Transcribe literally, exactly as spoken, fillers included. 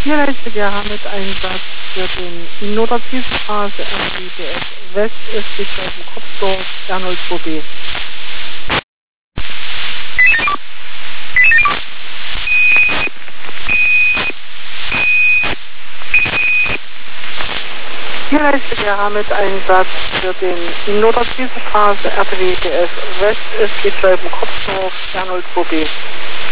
Hier leistet Gera mit Einsatz für den Nordweststraße R B D F West ist die Kopfdorf R null zwei B. Hier leistet Gera mit Einsatz für den Nordweststraße R B D F West ist die Kopfdorf R null zwei B.